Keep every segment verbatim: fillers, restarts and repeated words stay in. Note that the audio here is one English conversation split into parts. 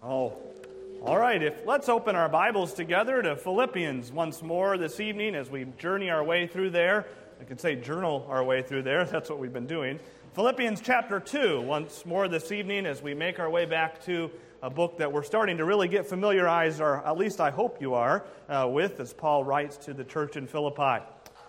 Oh, all right. If let's open our Bibles together to Philippians once more this evening as we journey our way through there. I could say journal our way through there. That's what we've been doing. Philippians chapter two once more this evening as we make our way back to a book that we're starting to really get familiarized, or at least I hope you are, uh, with as Paul writes to the church in Philippi.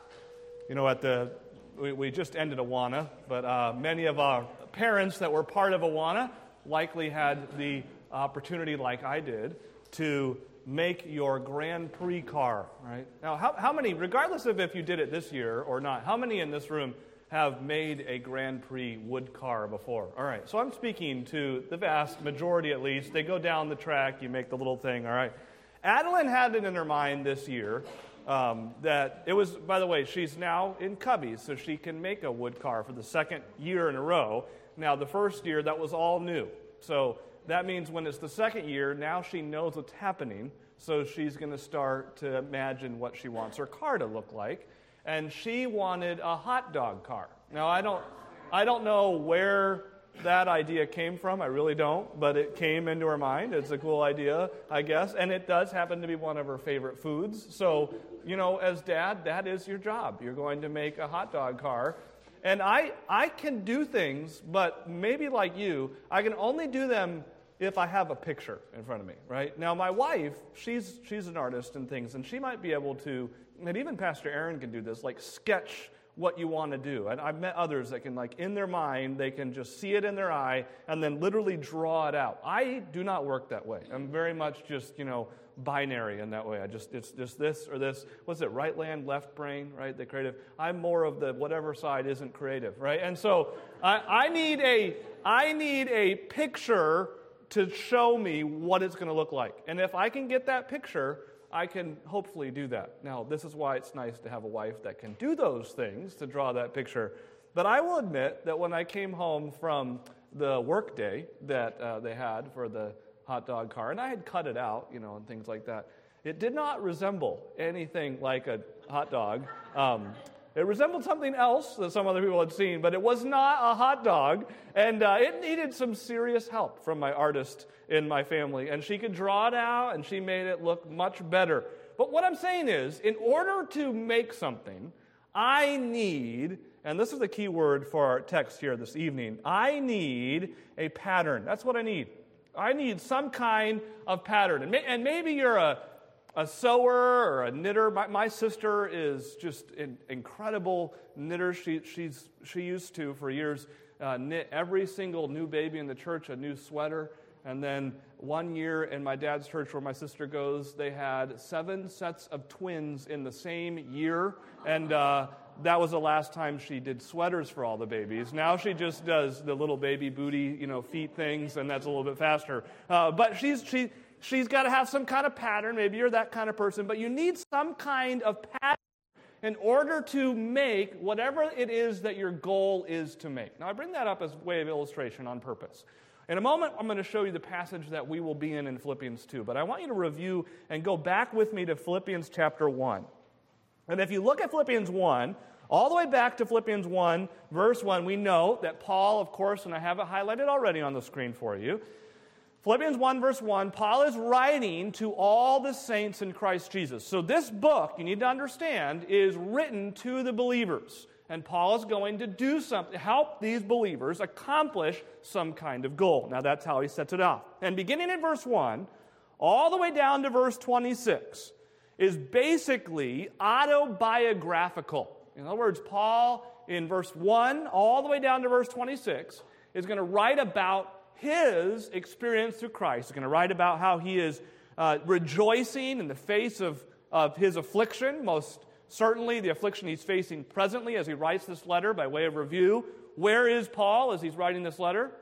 You know, at the we, we just ended Awana, but uh, many of our parents that were part of Awana likely had the opportunity, like I did, to make your Grand Prix car, right? Now, how, how many, regardless of if you did it this year or not, how many in this room have made a Grand Prix wood car before? All right, so I'm speaking to the vast majority at least. They go down the track, you make the little thing, all right. Adeline had it in her mind this year um, that it was, by the way, she's now in Cubbies, so she can make a wood car for the second year in a row. Now, the first year, that was all new. So that means when it's the second year, now she knows what's happening, so she's going to start to imagine what she wants her car to look like. And she wanted a hot dog car. Now, I don't, I don't know where that idea came from. I really don't, but it came into her mind. It's a cool idea, I guess, and it does happen to be one of her favorite foods. So, you know, as dad, that is your job. You're going to make a hot dog car. And I, I can do things, but maybe like you, I can only do them if I have a picture in front of me, right? Now, my wife, she's she's an artist and things, and she might be able to, and even Pastor Aaron can do this, like sketch what you want to do. And I've met others that can, like, in their mind, they can just see it in their eye and then literally draw it out. I do not work that way. I'm very much just, you know, binary in that way. I just, it's just this or this. What's it, right land, left brain, right? The creative. I'm more of the whatever side isn't creative, right? And so I, I need a, I need a picture to show me what it's going to look like. And if I can get that picture, I can hopefully do that. Now, this is why it's nice to have a wife that can do those things, to draw that picture. But I will admit that when I came home from the work day that uh, they had for the hot dog car, and I had cut it out, you know, and things like that, it did not resemble anything like a hot dog. Um, It resembled something else that some other people had seen, but it was not a hot dog, and uh, it needed some serious help from my artist in my family, and she could draw it out, and she made it look much better. But what I'm saying is, in order to make something, I need, and this is the key word for our text here this evening, I need a pattern. That's what I need. I need some kind of pattern, and, may, and maybe you're a A sewer or a knitter. My, my sister is just an incredible knitter. She she's she used to for years uh, knit every single new baby in the church a new sweater. And then one year in my dad's church where my sister goes, they had seven sets of twins in the same year, and uh, that was the last time she did sweaters for all the babies. Now she just does the little baby booty, you know, feet things, and that's a little bit faster. Uh, but she's she. She's got to have some kind of pattern. Maybe you're that kind of person, but you need some kind of pattern in order to make whatever it is that your goal is to make. Now, I bring that up as a way of illustration on purpose. In a moment, I'm going to show you the passage that we will be in in Philippians two, but I want you to review and go back with me to Philippians chapter one. And if you look at Philippians one, all the way back to Philippians one, verse one, we know that Paul, of course, and I have it highlighted already on the screen for you, Philippians one, verse one, Paul is writing to all the saints in Christ Jesus. So this book, you need to understand, is written to the believers. And Paul is going to do something, help these believers accomplish some kind of goal. Now that's how he sets it off. And beginning in verse one, all the way down to verse twenty-six, is basically autobiographical. In other words, Paul, in verse one, all the way down to verse twenty-six, is going to write about his experience through Christ. He's going to write about how he is uh, rejoicing in the face of, of his affliction, most certainly the affliction he's facing presently as he writes this letter by way of review. Where is Paul as he's writing this letter?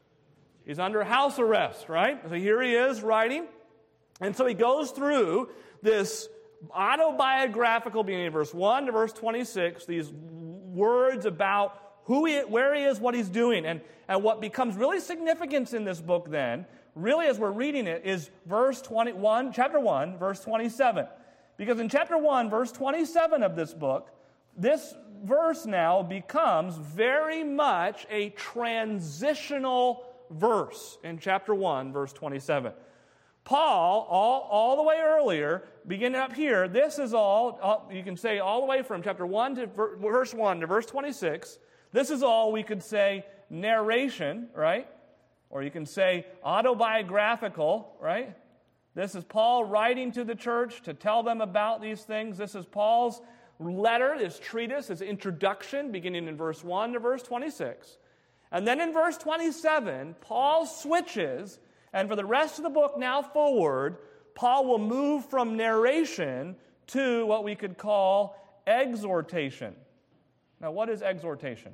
He's under house arrest, right? So here he is writing. And so he goes through this autobiographical, beginning of verse one to verse twenty-six, these words about who he, where he is, what he's doing. And, and what becomes really significant in this book then, really as we're reading it, is verse twenty-one, chapter one, verse twenty-seven. Because in chapter one, verse twenty-seven of this book, this verse now becomes very much a transitional verse in chapter one, verse twenty-seven. Paul, all, all the way earlier, beginning up here, this is all, all, you can say all the way from chapter one to ver, verse one to verse twenty-six, this is all we could say narration, right? Or you can say autobiographical, right? This is Paul writing to the church to tell them about these things. This is Paul's letter, his treatise, his introduction, beginning in verse one to verse twenty-six. And then in verse twenty-seven, Paul switches, and for the rest of the book now forward, Paul will move from narration to what we could call exhortation. Now, what is exhortation?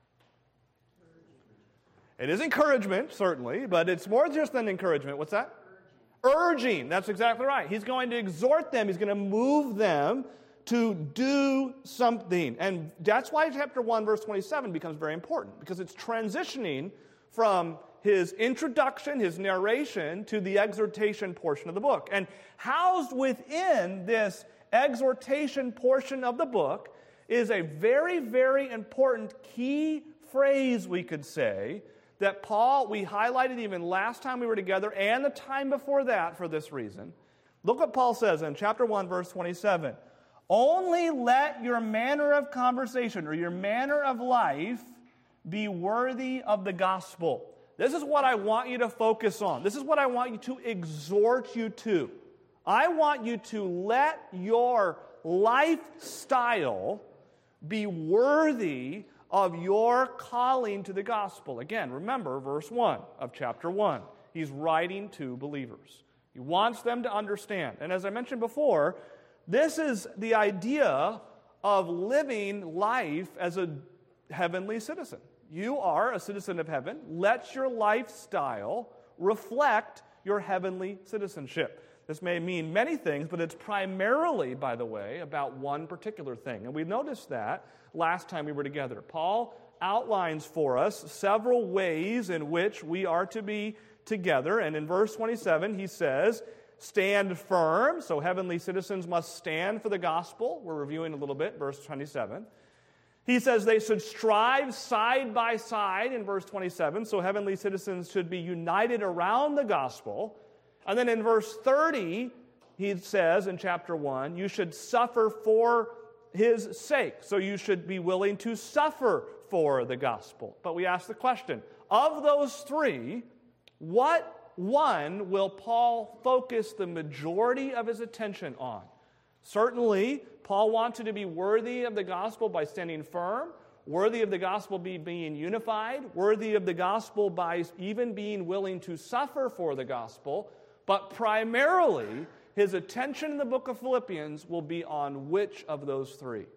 It is encouragement, certainly, but it's more just than encouragement. What's that? Urging. Urging. That's exactly right. He's going to exhort them. He's going to move them to do something. And that's why chapter one, verse twenty-seven becomes very important, because it's transitioning from his introduction, his narration, to the exhortation portion of the book. And housed within this exhortation portion of the book is a very, very important key phrase, we could say, that Paul, we highlighted even last time we were together and the time before that for this reason. Look what Paul says in chapter one, verse twenty-seven. Only let your manner of conversation or your manner of life be worthy of the gospel. This is what I want you to focus on. This is what I want you to exhort you to. I want you to let your lifestyle be worthy of your calling to the gospel. Again, remember verse one of chapter one. He's writing to believers. He wants them to understand. And as I mentioned before, this is the idea of living life as a heavenly citizen. You are a citizen of heaven. Let your lifestyle reflect your heavenly citizenship. This may mean many things, but it's primarily, by the way, about one particular thing. And we noticed that last time we were together. Paul outlines for us several ways in which we are to be together. And in verse twenty-seven, he says, stand firm. So heavenly citizens must stand for the gospel. We're reviewing a little bit, verse twenty-seven. He says they should strive side by side in verse twenty-seven. So heavenly citizens should be united around the gospel. And then in verse thirty, he says in chapter one, you should suffer for his sake. So you should be willing to suffer for the gospel. But we ask the question, of those three, what one will Paul focus the majority of his attention on? Certainly, Paul wanted to be worthy of the gospel by standing firm, worthy of the gospel by being unified, worthy of the gospel by even being willing to suffer for the gospel. But primarily, his attention in the book of Philippians will be on which of those three?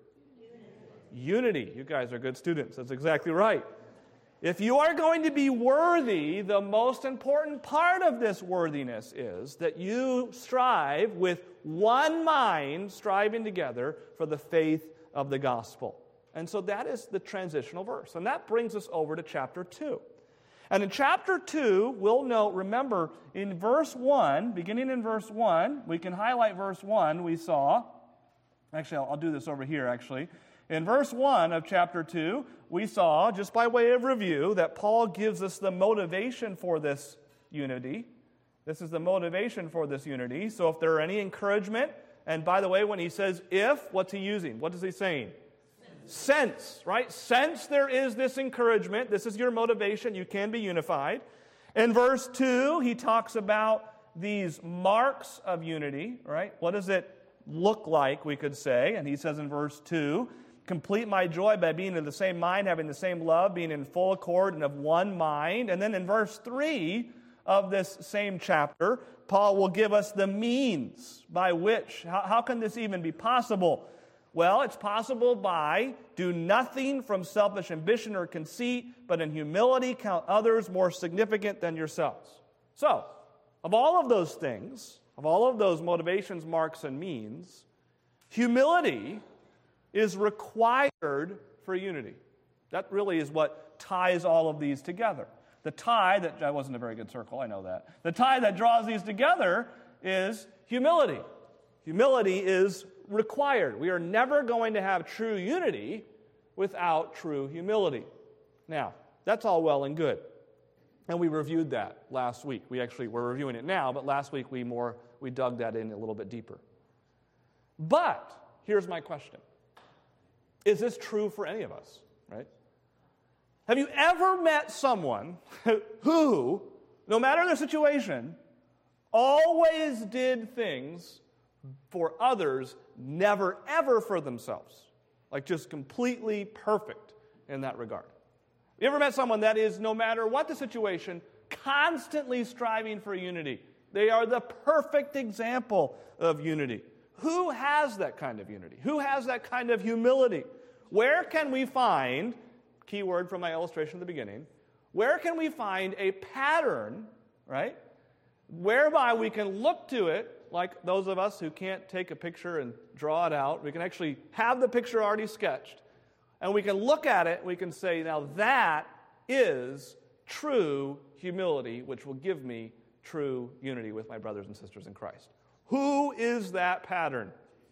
Unity. Unity. You guys are good students. That's exactly right. If you are going to be worthy, the most important part of this worthiness is that you strive with one mind, striving together for the faith of the gospel. And so that is the transitional verse. And that brings us over to chapter two. And in chapter two, we'll note, remember, in verse one, beginning in verse one, we can highlight verse one, we saw, actually, I'll, I'll do this over here, actually. In verse one of chapter two, we saw, just by way of review, that Paul gives us the motivation for this unity. This is the motivation for this unity. So if there are any encouragement, and by the way, when he says if, what's he using? What is he saying? Sense, right? Sense there is this encouragement. This is your motivation. You can be unified. In verse two, he talks about these marks of unity, right? What does it look like, we could say? And he says in verse two, complete my joy by being of the same mind, having the same love, being in full accord and of one mind. And then in verse three of this same chapter, Paul will give us the means by which, how, how can this even be possible? Well, it's possible by do nothing from selfish ambition or conceit, but in humility count others more significant than yourselves. So, of all of those things, of all of those motivations, marks, and means, humility is required for unity. That really is what ties all of these together. The tie that, that wasn't a very good circle, I know that. The tie that draws these together is humility. Humility is required. We are never going to have true unity without true humility. Now, that's all well and good. And we reviewed that last week. We actually, we're reviewing it now, but last week we more, we dug that in a little bit deeper. But here's my question. Is this true for any of us, right? Have you ever met someone who, no matter their situation, always did things for others, never ever for themselves? Like just completely perfect in that regard. You ever met someone that is, no matter what the situation, constantly striving for unity? They are the perfect example of unity. Who has that kind of unity? Who has that kind of humility? Where can we find, key word from my illustration at the beginning, where can we find a pattern, right, whereby we can look to it, like those of us who can't take a picture and draw it out, we can actually have the picture already sketched, and we can look at it, we can say, now that is true humility, which will give me true unity with my brothers and sisters in Christ. Who is that pattern?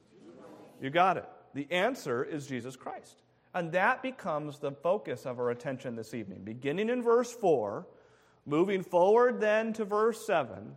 You got it. The answer is Jesus Christ. And that becomes the focus of our attention this evening. Beginning in verse four, moving forward then to verse seven,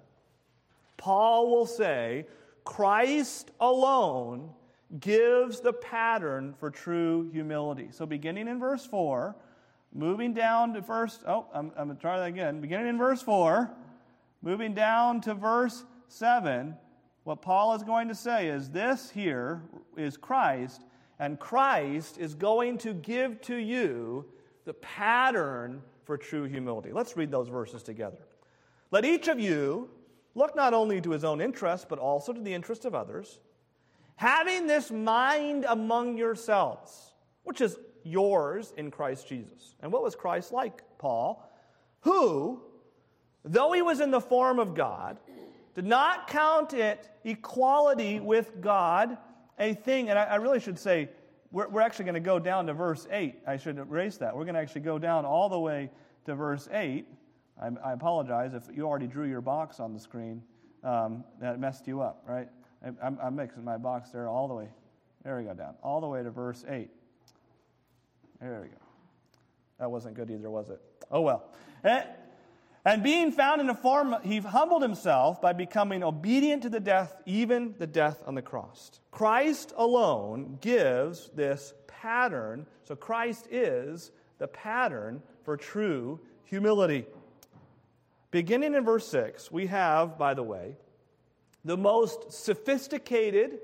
Paul will say, Christ alone gives the pattern for true humility. So beginning in verse four, moving down to verse, oh, I'm, I'm going to try that again. Beginning in verse four, moving down to verse seven, what Paul is going to say is this here is Christ, and Christ is going to give to you the pattern for true humility. Let's read those verses together. Let each of you look not only to his own interest, but also to the interest of others, having this mind among yourselves, which is yours in Christ Jesus. And what was Christ like, Paul? Who, though he was in the form of God, did not count it equality with God a thing. And I, I really should say, we're, we're actually going to go down to verse eight. I should erase that. We're going to actually go down all the way to verse eight. I, I apologize if you already drew your box on the screen. Um, that messed you up, right? I, I'm, I'm mixing my box there all the way. There we go, down. All the way to verse eight. There we go. That wasn't good either, was it? Oh, well. And, and being found in a form, he humbled himself by becoming obedient to the death, even the death on the cross. Christ alone gives this pattern. So Christ is the pattern for true humility. Beginning in verse six, we have, by the way, the most sophisticated,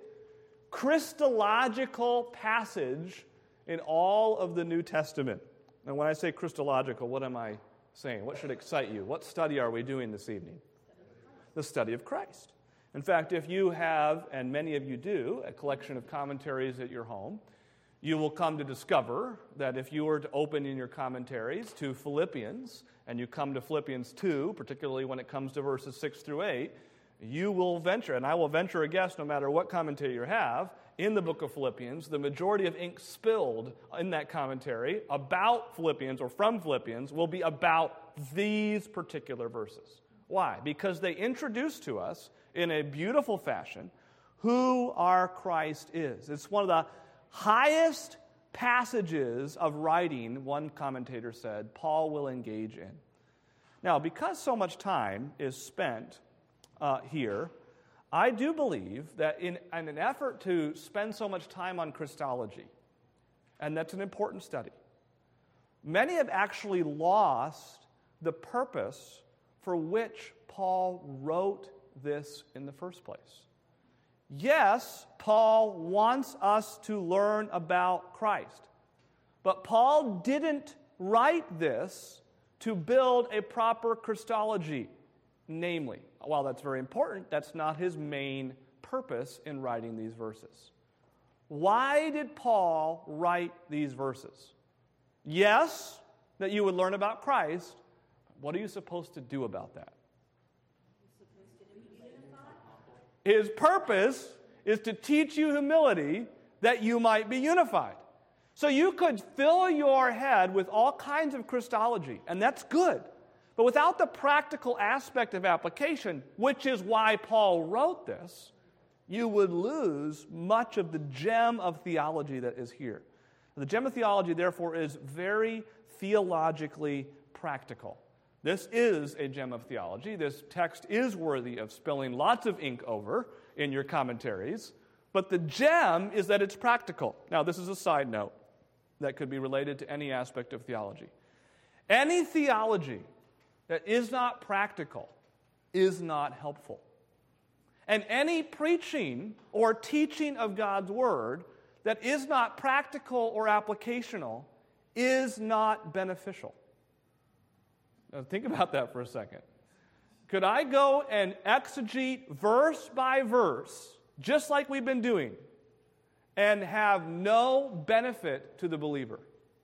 Christological passage in all of the New Testament. And when I say Christological, what am I saying? What should excite you? What study are we doing this evening? The study of Christ. In fact, if you have, and many of you do, a collection of commentaries at your home, you will come to discover that if you were to open in your commentaries to Philippians, and you come to Philippians two, particularly when it comes to verses six through eight, you will venture, and I will venture a guess no matter what commentary you have, in the book of Philippians, the majority of ink spilled in that commentary about Philippians or from Philippians will be about these particular verses. Why? Because they introduce to us in a beautiful fashion who our Christ is. It's one of the highest passages of writing, one commentator said, Paul will engage in. Now, because so much time is spent uh, here, I do believe that in, in an effort to spend so much time on Christology, and that's an important study, many have actually lost the purpose for which Paul wrote this in the first place. Yes, Paul wants us to learn about Christ, but Paul didn't write this to build a proper Christology. Namely, while that's very important, that's not his main purpose in writing these verses. Why did Paul write these verses? Yes, that you would learn about Christ. What are you supposed to do about that? His purpose is to teach you humility that you might be unified. So you could fill your head with all kinds of Christology, and that's good. But without the practical aspect of application, which is why Paul wrote this, you would lose much of the gem of theology that is here. The gem of theology, therefore, is very theologically practical. This is a gem of theology. This text is worthy of spilling lots of ink over in your commentaries. But the gem is that it's practical. Now, this is a side note that could be related to any aspect of theology. Any theology that is not practical is not helpful. And any preaching or teaching of God's Word that is not practical or applicational is not beneficial. Now think about that for a second. Could I go and exegete verse by verse, just like we've been doing, and have no benefit to the believer?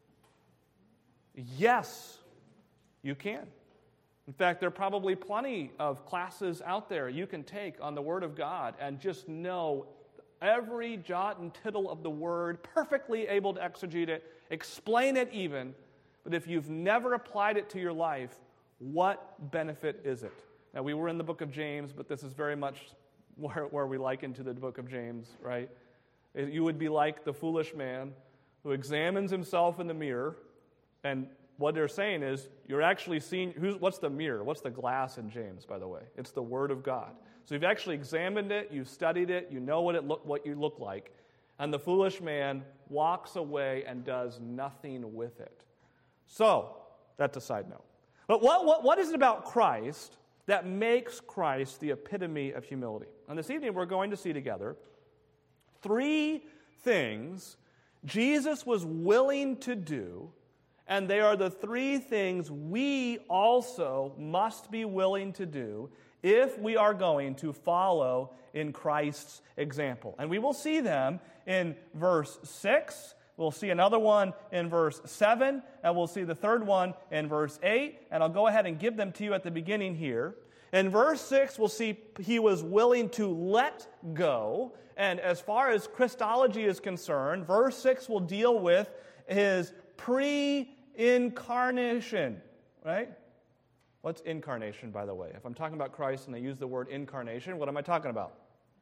Yes, you can. In fact, there are probably plenty of classes out there you can take on the Word of God and just know every jot and tittle of the Word, perfectly able to exegete it, explain it even. But if you've never applied it to your life, what benefit is it? Now, we were in the book of James, but this is very much where, where we liken to the book of James, right? You would be like the foolish man who examines himself in the mirror, and what they're saying is, you're actually seeing, who's, what's the mirror? What's the glass in James, by the way? It's the Word of God. So you've actually examined it, you've studied it, you know what it look, what you look like, and the foolish man walks away and does nothing with it. So, that's a side note. But what, what, what is it about Christ that makes Christ the epitome of humility? And this evening we're going to see together three things Jesus was willing to do, and they are the three things we also must be willing to do if we are going to follow in Christ's example. And we will see them in verse six. We'll see another one in verse seven, and we'll see the third one in verse eight, and I'll go ahead and give them to you at the beginning here. In verse six, we'll see he was willing to let go, and as far as Christology is concerned, verse six will deal with his pre-incarnation, right? What's incarnation, by the way? If I'm talking about Christ and I use the word incarnation, what am I talking about?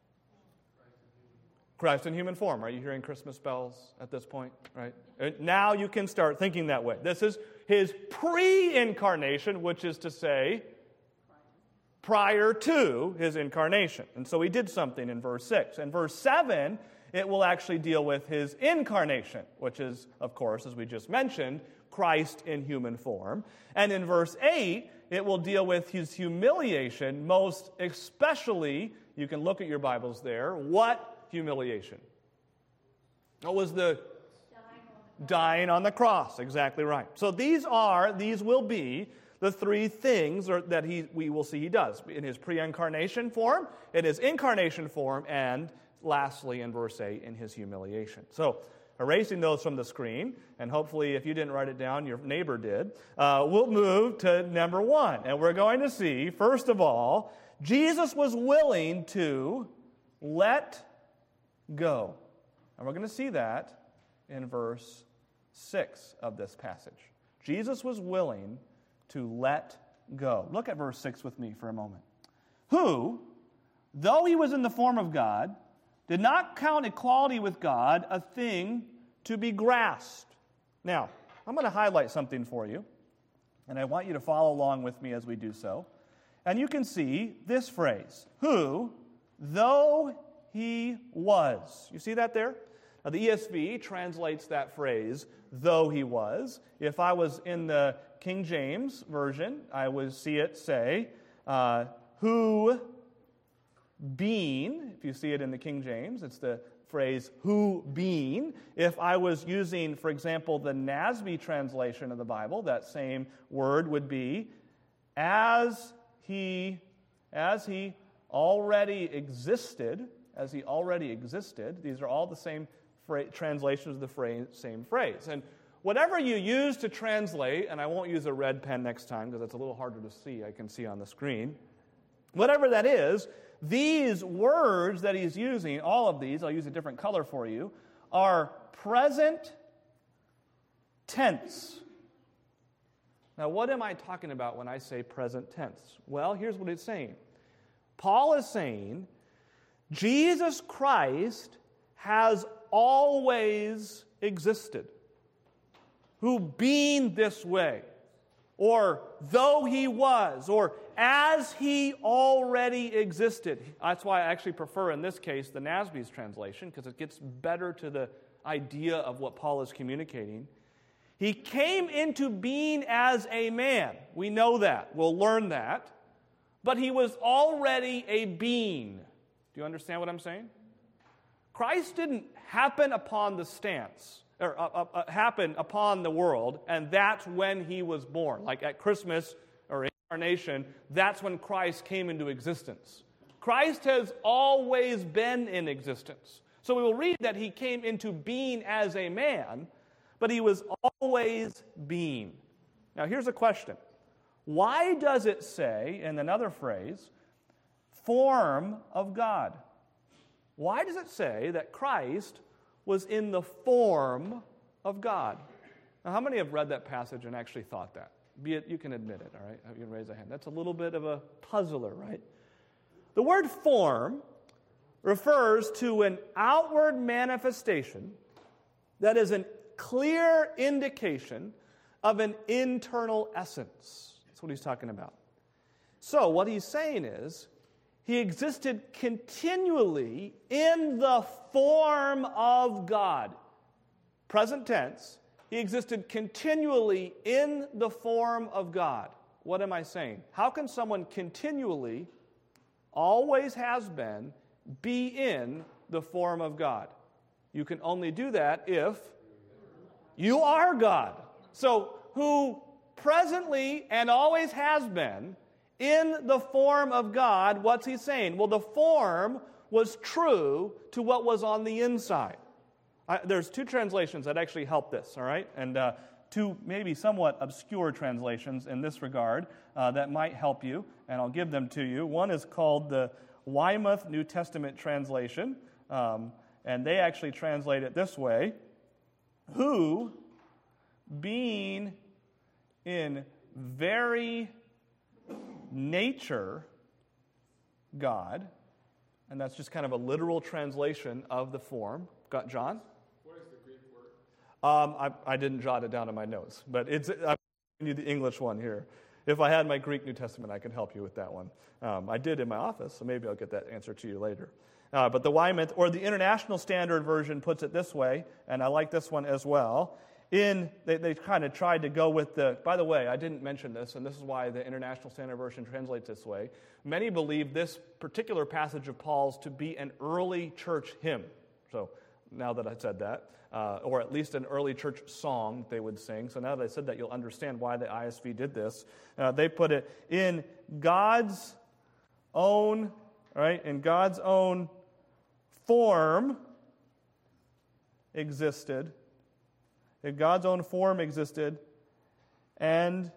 Christ in human form. Are you hearing Christmas bells at this point? Right? Now you can start thinking that way. This is his pre-incarnation, which is to say, prior to his incarnation. And so he did something in verse six. In verse seven, it will actually deal with his incarnation, which is, of course, as we just mentioned, Christ in human form. And in verse eight, it will deal with his humiliation, most especially, you can look at your Bibles there, what humiliation? What was the dying on the cross? Exactly right. So these are, these will be the three things that he we will see he does in his pre-incarnation form, in his incarnation form, and lastly in verse eight in his humiliation. So erasing those from the screen, and hopefully if you didn't write it down, your neighbor did, uh, we'll move to number one. And we're going to see, first of all, Jesus was willing to let go. And we're going to see that in verse six of this passage. Jesus was willing to let go. Look at verse six with me for a moment. Who, though he was in the form of God, did not count equality with God a thing to be grasped. Now, I'm going to highlight something for you, and I want you to follow along with me as we do so. And you can see this phrase, who, though he was. You see that there? Now, the E S V translates that phrase, though he was. If I was in the King James Version, I would see it say, uh, who being, if you see it in the King James, it's the phrase, who being. If I was using, for example, the N A S B translation of the Bible, that same word would be, as he, as he already existed, as he already existed. These are all the same fra- translations of the phrase, same phrase. And whatever you use to translate, and I won't use a red pen next time because it's a little harder to see, I can see on the screen. Whatever that is, these words that he's using, all of these, I'll use a different color for you, are present tense. Now, what am I talking about when I say present tense? Well, here's what it's saying. Paul is saying, Jesus Christ has always existed, who being this way. or though he was, or as he already existed. That's why I actually prefer, in this case, the NASB's translation, because it gets better to the idea of what Paul is communicating. He came into being as a man. We know that. We'll learn that. But he was already a being. Do you understand what I'm saying? Christ didn't happen upon the stance, or uh, uh, uh, happen upon the world, and that's when he was born. Like at Christmas or incarnation, that's when Christ came into existence. Christ has always been in existence. So we will read that he came into being as a man, but he was always being. Now here's a question. Why does it say, in another phrase, form of God? Why does it say that Christ was in the form of God? Now, how many have read that passage and actually thought that? Be it, you can admit it, all right? You can raise a hand. That's a little bit of a puzzler, right? The word form refers to an outward manifestation that is a clear indication of an internal essence. That's what he's talking about. So what he's saying is, he existed continually in the form of God. Present tense, he existed continually in the form of God. What am I saying? How can someone continually, always has been, be in the form of God? You can only do that if you are God. So, who presently and always has been in the form of God, what's he saying? Well, the form was true to what was on the inside. I, there's two translations that actually help this, all right? And uh, two maybe somewhat obscure translations in this regard uh, that might help you, and I'll give them to you. One is called the Weymouth New Testament translation, um, and they actually translate it this way: who, being in very nature God, and that's just kind of a literal translation of the form. Got John? What is the Greek word? Um, I, I didn't jot it down in my notes, but it's I'm giving you the English one here. If I had my Greek New Testament, I could help you with that one. Um, I did in my office, so maybe I'll get that answer to you later. Uh, but the Weymouth, or the International Standard Version, puts it this way, and I like this one as well. In they, they kind of tried to go with the, by the way, I didn't mention this, and this is why the International Standard Version translates this way. Many believe this particular passage of Paul's to be an early church hymn. So now that I said that, uh, or at least an early church song they would sing. So now that I said that, you'll understand why the I S V did this. Uh, they put it in God's own, right, in God's own form existed. In God's own form existed and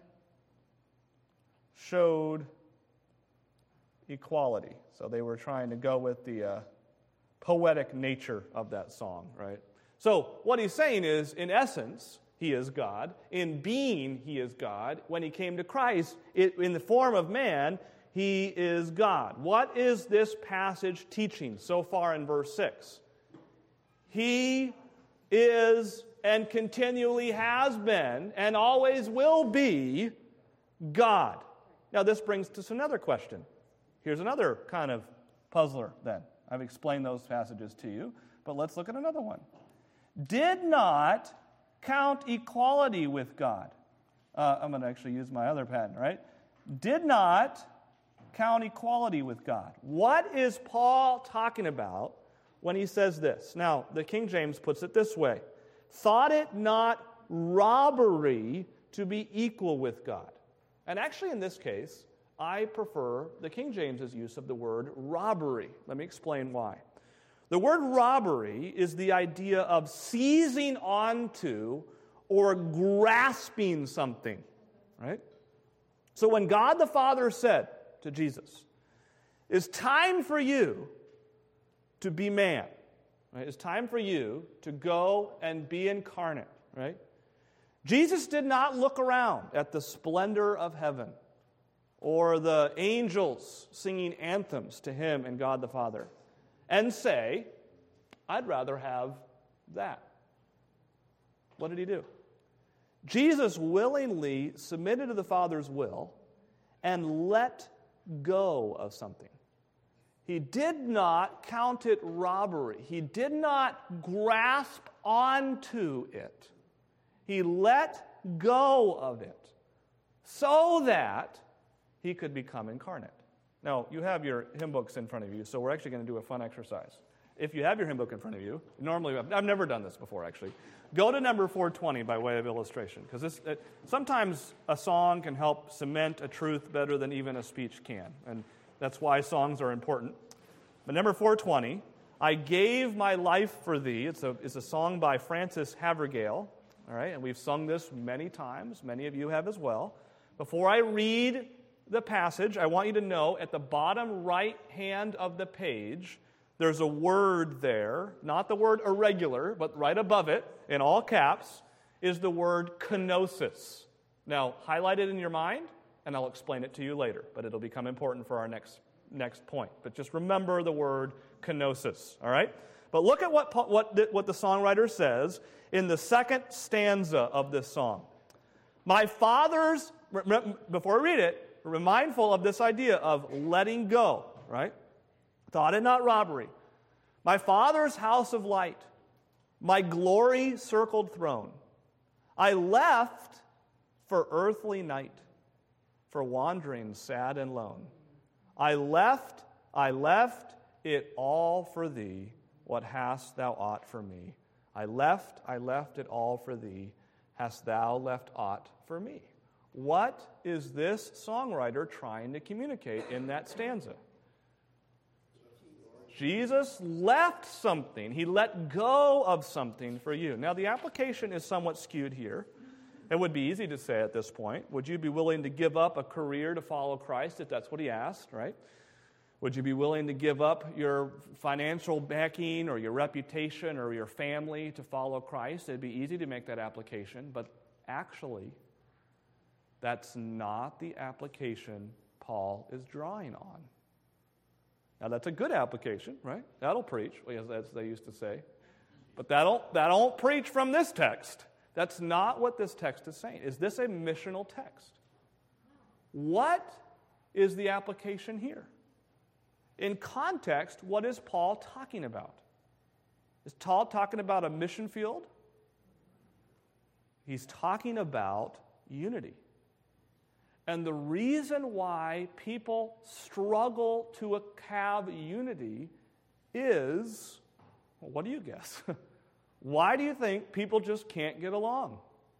showed equality. So they were trying to go with the uh, poetic nature of that song, right? So what he's saying is, in essence, he is God. In being, he is God. When he came to Christ, it, in the form of man, he is God. What is this passage teaching so far in verse six? He is and continually has been and always will be God. Now this brings us to another question. Here's another kind of puzzler then. I've explained those passages to you, but let's look at another one. Did not count equality with God. Uh, I'm going to actually use my other pen, right? Did not count equality with God. What is Paul talking about when he says this? Now, the King James puts it this way: thought it not robbery to be equal with God. And actually in this case, I prefer the King James's use of the word robbery. Let me explain why. The word robbery is the idea of seizing onto or grasping something, right? So when God the Father said to Jesus, "It's time for you to be man," right? It's time for you to go and be incarnate, right? Jesus did not look around at the splendor of heaven or the angels singing anthems to him and God the Father and say, "I'd rather have that." What did he do? Jesus willingly submitted to the Father's will and let go of something. He did not count it robbery. He did not grasp onto it. He let go of it so that he could become incarnate. Now, you have your hymn books in front of you, so we're actually going to do a fun exercise. If you have your hymn book in front of you, normally, I've never done this before, actually. Go to number four twenty by way of illustration, because this it, sometimes a song can help cement a truth better than even a speech can, and that's why songs are important. But number four twenty, I gave my life for thee. It's a, it's a song by Francis Havergale, all right, and we've sung this many times. Many of you have as well. Before I read the passage, I want you to know at the bottom right hand of the page, there's a word there, not the word irregular, but right above it, in all caps, is the word kenosis. Now, highlight it in your mind, and I'll explain it to you later, but it'll become important for our next, next point. But just remember the word kenosis, all right? But look at what, what, the, what the songwriter says in the second stanza of this song. My father's, before I read it, mindful of this idea of letting go, right? Thought it not robbery. My father's house of light, my glory-circled throne, I left for earthly night, for wandering sad and lone. I left, I left it all for thee. What hast thou aught for me? I left, I left it all for thee. Hast thou left aught for me? What is this songwriter trying to communicate in that stanza? Jesus left something. He let go of something for you. Now, the application is somewhat skewed here. It would be easy to say at this point, would you be willing to give up a career to follow Christ if that's what he asked, right? Would you be willing to give up your financial backing or your reputation or your family to follow Christ? It'd be easy to make that application, but actually, that's not the application Paul is drawing on. Now, that's a good application, right? That'll preach, as they used to say. But that'll, that'll preach from this text. That's not what this text is saying. Is this a missional text? What is the application here? In context, what is Paul talking about? Is Paul talking about a mission field? He's talking about unity. And the reason why people struggle to have unity is, well, what do you guess? Why do you think people just can't get along?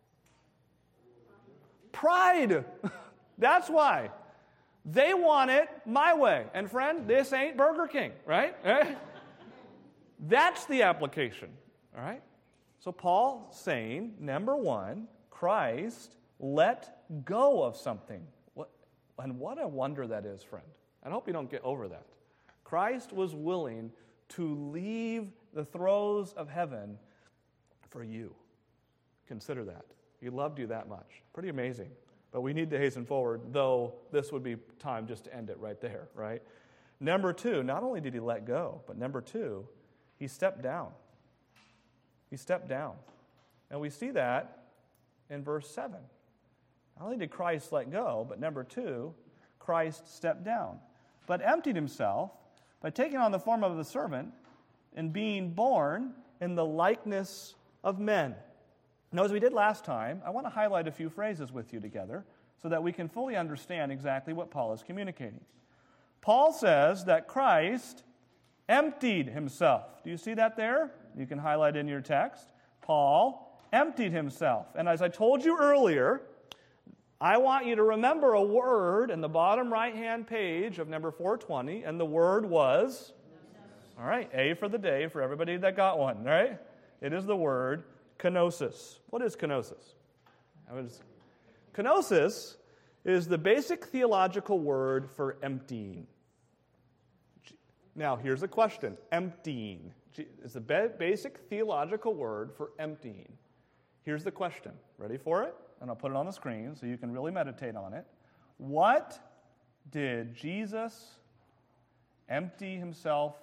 Pride. That's why. They want it my way. And friend, this ain't Burger King, right? That's the application, all right? So Paul's saying, number one, Christ let go of something. What, and what a wonder that is, friend. I hope you don't get over that. Christ was willing to leave the throes of heaven for you. Consider that. He loved you that much. Pretty amazing. But we need to hasten forward, though this would be time just to end it right there, right? Number two, not only did he let go, but number two, he stepped down. He stepped down. And we see that in verse seven. Not only did Christ let go, but number two, Christ stepped down, but emptied himself by taking on the form of a servant and being born in the likeness of men. Now, as we did last time, I want to highlight a few phrases with you together so that we can fully understand exactly what Paul is communicating. Paul says that Christ emptied himself. Do you see that there? You can highlight in your text. Paul emptied himself. And as I told you earlier, I want you to remember a word in the bottom right-hand page of number four twenty, and the word was, all right, A for the day for everybody that got one, right? It is the word kenosis. What is kenosis? Kenosis is the basic theological word for emptying. Now, here's a question. Emptying is the basic theological word for emptying. Here's the question. Ready for it? And I'll put it on the screen so you can really meditate on it. What did Jesus empty himself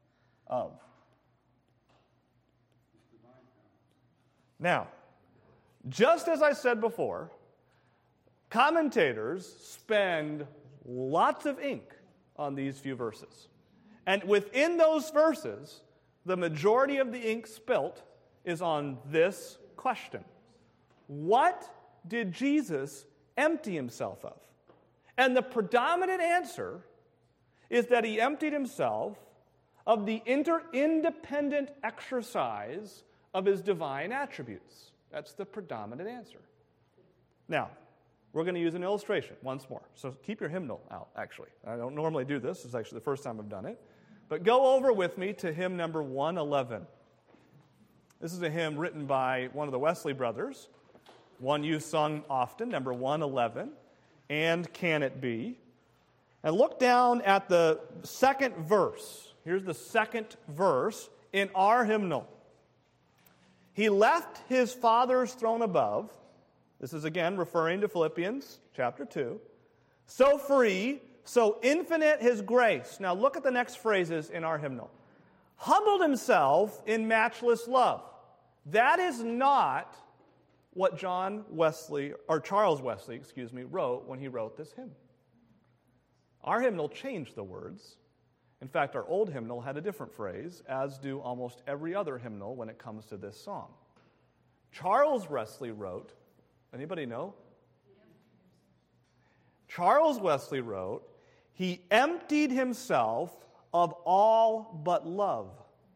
of? Now, Just as I said before, commentators spend lots of ink on these few verses. And within those verses, the majority of the ink spilt is on this question. What did Jesus empty himself of? And the predominant answer is that he emptied himself of the inter- independent exercise of his divine attributes. That's the predominant answer. Now, we're going to use an illustration once more. So keep your hymnal out, actually. I don't normally do this. It's actually the first time I've done it. But go over with me to hymn number one eleven. This is a hymn written by one of the Wesley brothers, one you've sung often, number one eleven, And Can It Be? And look down at the second verse. Here's the second verse in our hymnal. He left his Father's throne above. This is again referring to Philippians chapter two. So free, so infinite his grace. Now look at the next phrases in our hymnal. Humbled himself in matchless love. That is not what John Wesley, or Charles Wesley, excuse me, wrote when he wrote this hymn. Our hymnal changed the words. In fact, our old hymnal had a different phrase, as do almost every other hymnal when it comes to this song. Charles Wesley wrote, anybody know? Charles Wesley wrote, he emptied himself of all but love.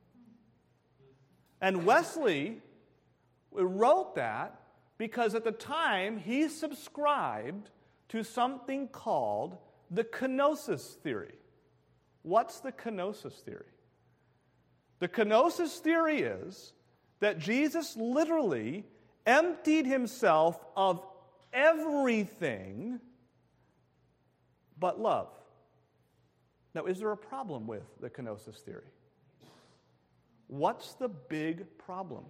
And Wesley wrote that because at the time he subscribed to something called the kenosis theory. What's the kenosis theory? The kenosis theory is that Jesus literally emptied himself of everything but love. Now, is there a problem with the kenosis theory? What's the big problem?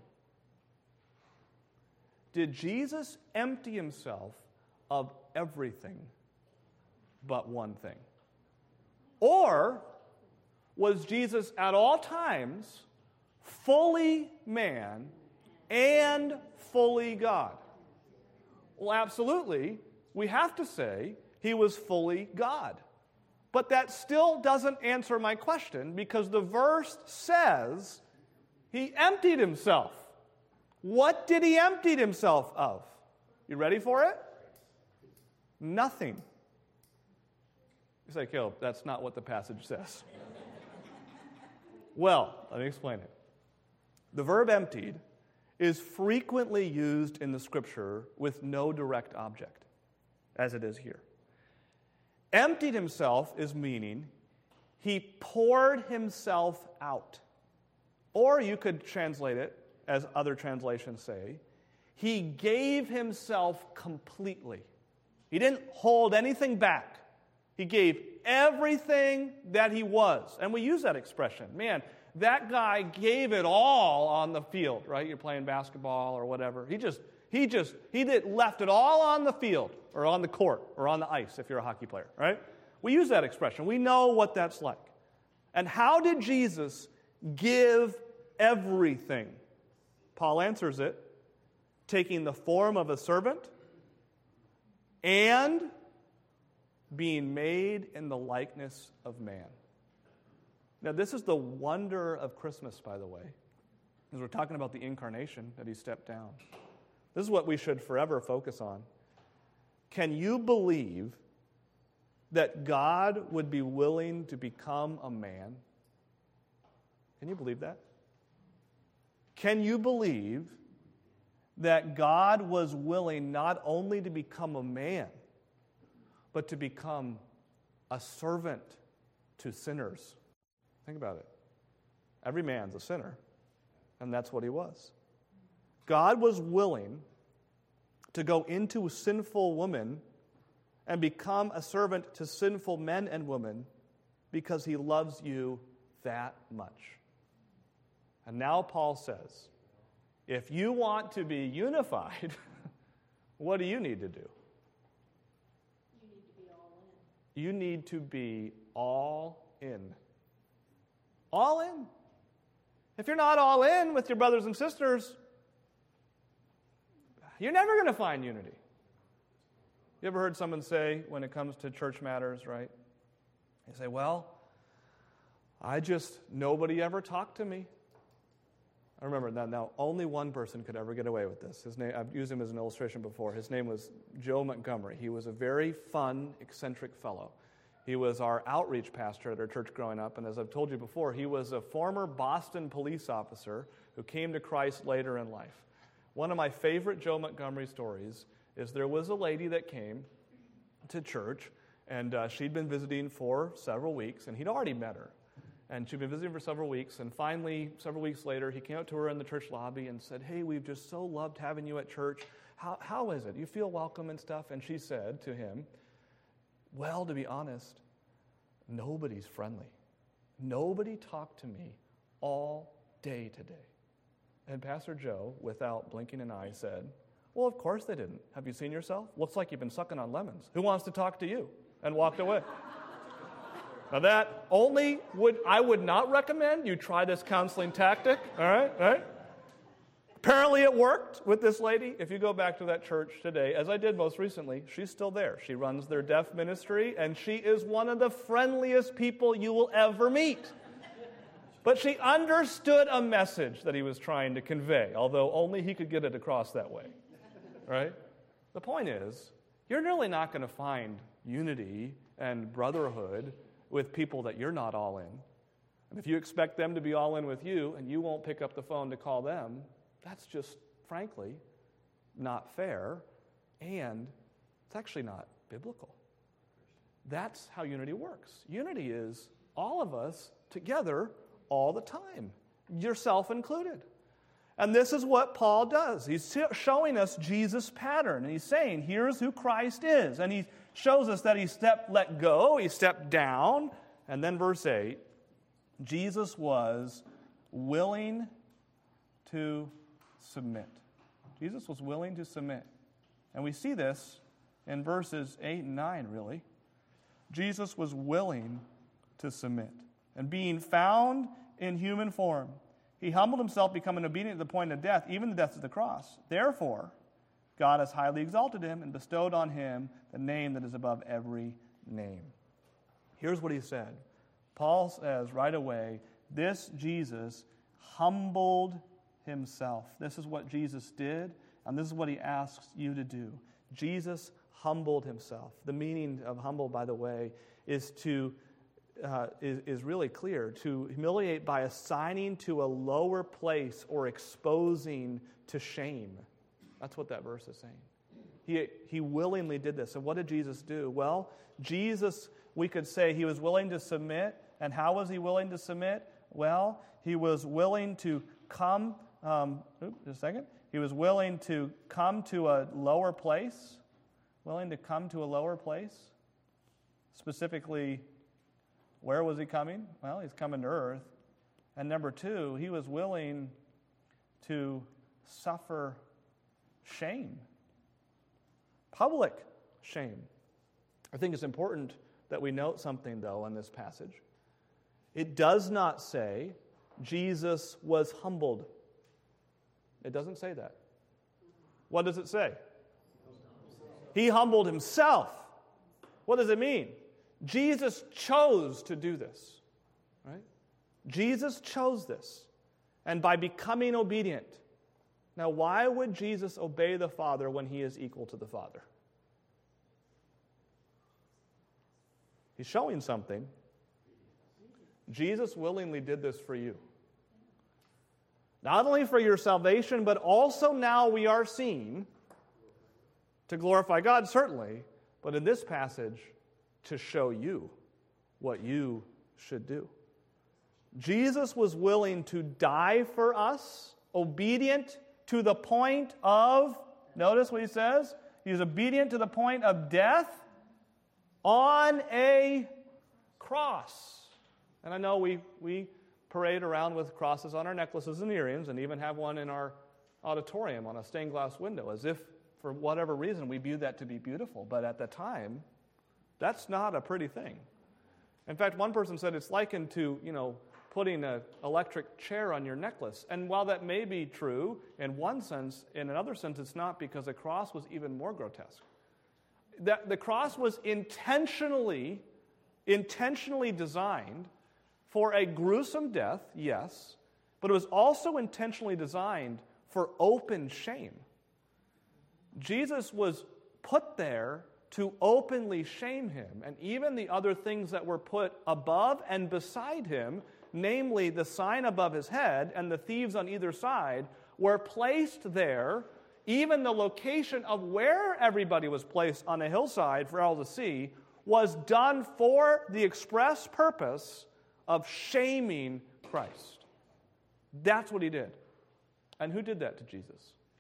Did Jesus empty himself of everything but one thing? Or was Jesus at all times fully man and fully God? Well, absolutely. We have to say he was fully God. But that still doesn't answer my question because the verse says he emptied himself. What did he empty himself of? You ready for it? Nothing. You say, Caleb, that's not what the passage says. Well, let me explain it. The verb emptied is frequently used in the Scripture with no direct object, as it is here. Emptied himself is meaning he poured himself out. Or you could translate it, as other translations say, he gave himself completely. He didn't hold anything back. He gave everything that he was. And we use that expression. Man, that guy gave it all on the field, right? You're playing basketball or whatever. He just, he just, he did left it all on the field or on the court or on the ice if you're a hockey player, right? We use that expression. We know what that's like. And how did Jesus give everything? Paul answers it, taking the form of a servant and being made in the likeness of man. Now, this is the wonder of Christmas, by the way, because we're talking about the incarnation, that he stepped down. This is what we should forever focus on. Can you believe that God would be willing to become a man? Can you believe that? Can you believe that God was willing not only to become a man, but to become a servant to sinners? Think about it. Every man's a sinner, and that's what he was. God was willing to go into a sinful woman and become a servant to sinful men and women because he loves you that much. And now Paul says, if you want to be unified, what do you need to do? You need to be all in. You need to be all in. All in. If you're not all in with your brothers and sisters, You're never going to find unity. You ever heard someone say, when it comes to church matters, right? They say, well, I just, nobody ever talked to me. I remember that now, only one person could ever get away with this. His name, I've used him as an illustration before. His name was Joe Montgomery. He was a very fun, eccentric fellow. He was our outreach pastor at our church growing up, and as I've told you before, he was a former Boston police officer who came to Christ later in life. One of my favorite Joe Montgomery stories is there was a lady that came to church, and uh, she'd been visiting for several weeks, and he'd already met her. And she'd been visiting for several weeks, and finally, several weeks later, he came up to her in the church lobby and said, hey, we've just so loved having you at church. How, how is it? You feel welcome and stuff? And she said to him, well, to be honest, nobody's friendly. Nobody talked to me all day today. And Pastor Joe, without blinking an eye, said, well, of course they didn't. Have you seen yourself? Looks like you've been sucking on lemons. Who wants to talk to you? And walked away. Now that only would, I would not recommend you try this counseling tactic, all right, all right? Apparently it worked with this lady. If you go back to that church today, as I did most recently, she's still there. She runs their deaf ministry, and she is one of the friendliest people you will ever meet. But she understood a message that he was trying to convey, although only he could get it across that way, right? The point is, you're really not going to find unity and brotherhood with people that you're not all in. And if you expect them to be all in with you and you won't pick up the phone to call them, that's just, frankly, not fair, and it's actually not biblical. That's how unity works. Unity is all of us together all the time, yourself included. And this is what Paul does. He's showing us Jesus' pattern, and he's saying, here's who Christ is. And he shows us that he stepped, let go, he stepped down, and then verse eight, Jesus was willing to submit. Jesus was willing to submit. And we see this in verses eight and nine, really. Jesus was willing to submit. And being found in human form, he humbled himself, becoming obedient to the point of death, even the death of the cross. Therefore, God has highly exalted him and bestowed on him the name that is above every name. Here's what he said. Paul says right away, this Jesus humbled himself. This is what Jesus did, and this is what he asks you to do. Jesus humbled himself. The meaning of humble, by the way, is to uh, is, is really clear. To humiliate by assigning to a lower place or exposing to shame. That's what that verse is saying. He, he willingly did this. And what did Jesus do? Well, Jesus, we could say he was willing to submit. And how was he willing to submit? Well, he was willing to come, um, oops, just a second. He was willing to come to a lower place. Willing to come to a lower place. Specifically, where was he coming? Well, he's coming to earth. And number two, he was willing to suffer shame. Public shame. I think it's important that we note something, though, in this passage. It does not say Jesus was humbled. It doesn't say that. What does it say? He humbled himself. What does it mean? Jesus chose to do this, right? Jesus chose this. And by becoming obedient. Now, why would Jesus obey the Father when he is equal to the Father? He's showing something. Jesus willingly did this for you. Not only for your salvation, but also now we are seen to glorify God, certainly, but in this passage, to show you what you should do. Jesus was willing to die for us, obedient to the point of, notice what he says, he was obedient to the point of death on a cross. And I know we, we parade around with crosses on our necklaces and earrings and even have one in our auditorium on a stained glass window, as if for whatever reason we view that to be beautiful. But at the time, that's not a pretty thing. In fact, one person said it's likened to, you know, putting an electric chair on your necklace. And while that may be true in one sense, in another sense it's not, because the cross was even more grotesque. That the cross was intentionally, intentionally designed for a gruesome death, yes, but it was also intentionally designed for open shame. Jesus was put there to openly shame him, and even the other things that were put above and beside him, namely the sign above his head and the thieves on either side, were placed there. Even the location of where everybody was placed on a hillside for all to see was done for the express purpose of shaming Christ. That's what he did. And who did that to Jesus?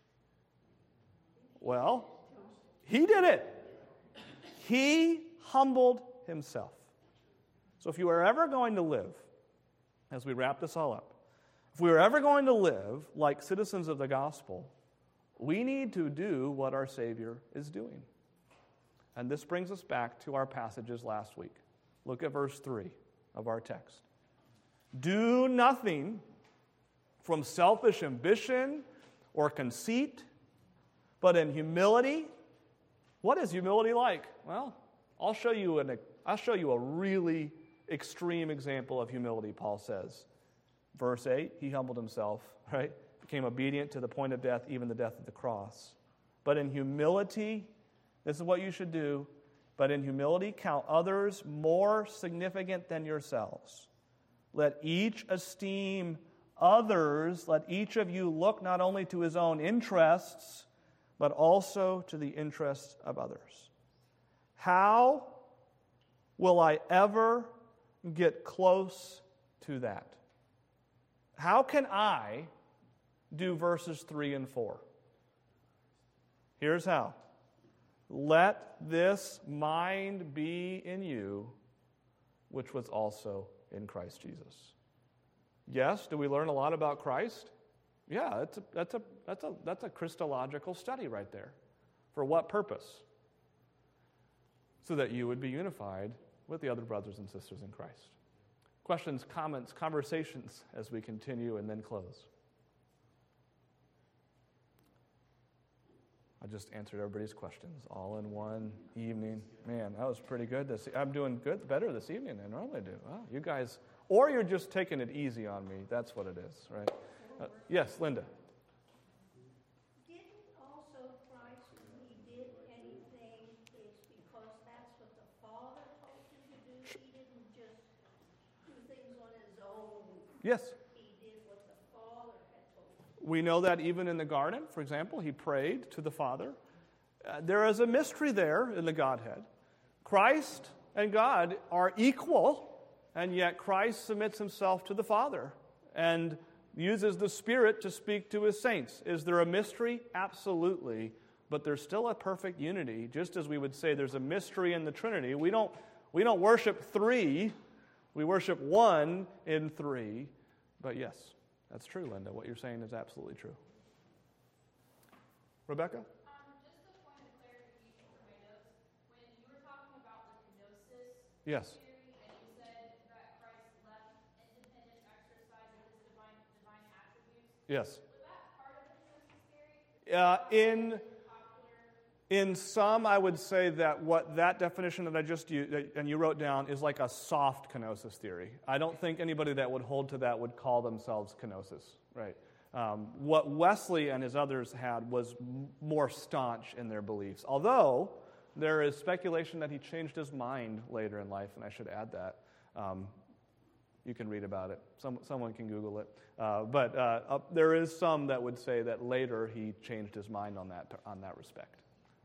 Well, he did it. He humbled himself. So if you are ever going to live, as we wrap this all up, if we are ever going to live like citizens of the gospel, we need to do what our Savior is doing. And this brings us back to our passages last week. Look at verse three of our text. Do nothing from selfish ambition or conceit, but in humility. What is humility like? Well, I'll show you an I'll show you a really extreme example of humility, Paul says. Verse eight, he humbled himself, right? Became obedient to the point of death, even the death of the cross. But in humility, this is what you should do, but in humility count others more significant than yourselves. Let each esteem others, let each of you look not only to his own interests, but also to the interests of others. How will I ever get close to that? How can I do verses three and four? Here's how. Let this mind be in you, which was also in Christ Jesus. Yes, do we learn a lot about Christ? Yeah, that's a, that's a, that's a, that's a Christological study right there. For what purpose? So that you would be unified with the other brothers and sisters in Christ. Questions, comments, conversations as we continue and then close. I just answered everybody's questions all in one evening. Man, that was pretty good. This, I'm doing good, better this evening than I normally do. Wow, you guys, or you're just taking it easy on me. That's what it is, right? Uh, yes, Linda. Didn't also Christ, when he did anything, it's because that's what the Father told him to do? He didn't just do things on his own. Yes. We know that even in the garden, for example, he prayed to the Father. Uh, there is a mystery there in the Godhead. Christ and God are equal, and yet Christ submits himself to the Father and uses the Spirit to speak to his saints. Is there a mystery? Absolutely. But there's still a perfect unity, just as we would say there's a mystery in the Trinity. We don't, we don't worship three. We worship one in three. But yes. That's true, Linda. What you're saying is absolutely true. Rebecca? Um, just a point of clarification for my notes. When you were talking about the kenosis yes. theory, and you said that Christ left independent exercise of his divine, divine attributes, yes. was that part of the kenosis theory? Uh, in, in some, I would say that what that definition that I just used, and you wrote down, is like a soft kenosis theory. I don't think anybody that would hold to that would call themselves kenosis, right? Um, what Wesley and his others had was m- more staunch in their beliefs. Although, there is speculation that he changed his mind later in life, and I should add that. Um, you can read about it. Some, someone can Google it. Uh, but uh, uh, there is some that would say that later he changed his mind on that, on that respect.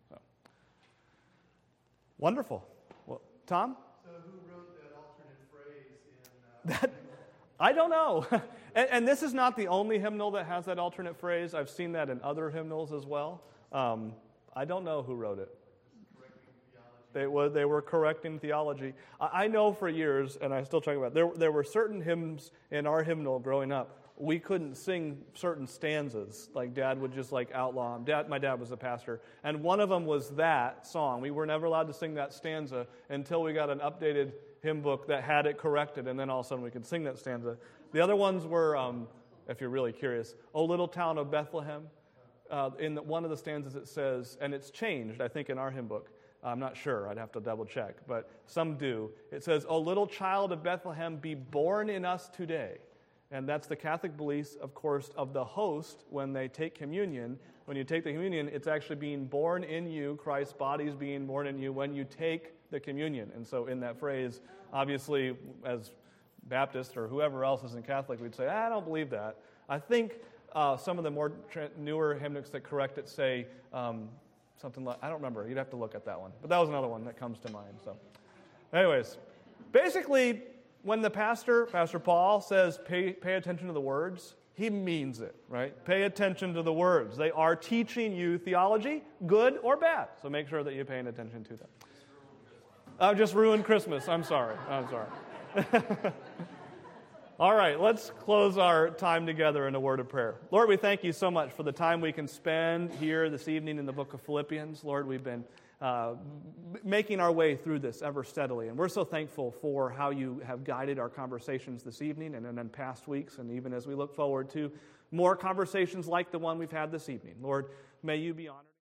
Wonderful. Well, Tom? So who wrote that alternate phrase in... Uh, that, I don't know. and, and this is not the only hymnal that has that alternate phrase. I've seen that in other hymnals as well. Um, I don't know who wrote it. They were, they were correcting theology. I, I know for years, and I still talk about it, there, there were certain hymns in our hymnal growing up. We couldn't sing certain stanzas. Like Dad would just like outlaw them. Dad, my dad was a pastor. And one of them was that song. We were never allowed to sing that stanza until we got an updated hymn book that had it corrected, and then all of a sudden we could sing that stanza. The other ones were, um, if you're really curious, O Little Town of Bethlehem. Uh, in the, one of the stanzas it says, and it's changed, I think, in our hymn book. I'm not sure. I'd have to double check, but some do. It says, O little child of Bethlehem, be born in us today. And that's the Catholic belief, of course, of the host when they take communion. When you take the communion, it's actually being born in you. Christ's body is being born in you when you take the communion. And so in that phrase, obviously, as Baptist or whoever else isn't Catholic, we'd say, I don't believe that. I think uh, some of the more tra- newer hymnics that correct it say um, something like, I don't remember. You'd have to look at that one. But that was another one that comes to mind. So, anyways, basically, when the pastor, Pastor Paul, says pay, pay attention to the words, he means it, right? Pay attention to the words. They are teaching you theology, good or bad. So make sure that you're paying attention to them. I just ruined Christmas. I'm sorry. I'm sorry. All right, let's close our time together in a word of prayer. Lord, we thank you so much for the time we can spend here this evening in the book of Philippians. Lord, we've been uh, making our way through this ever steadily, and we're so thankful for how you have guided our conversations this evening and in past weeks, and even as we look forward to more conversations like the one we've had this evening. Lord, may you be honored.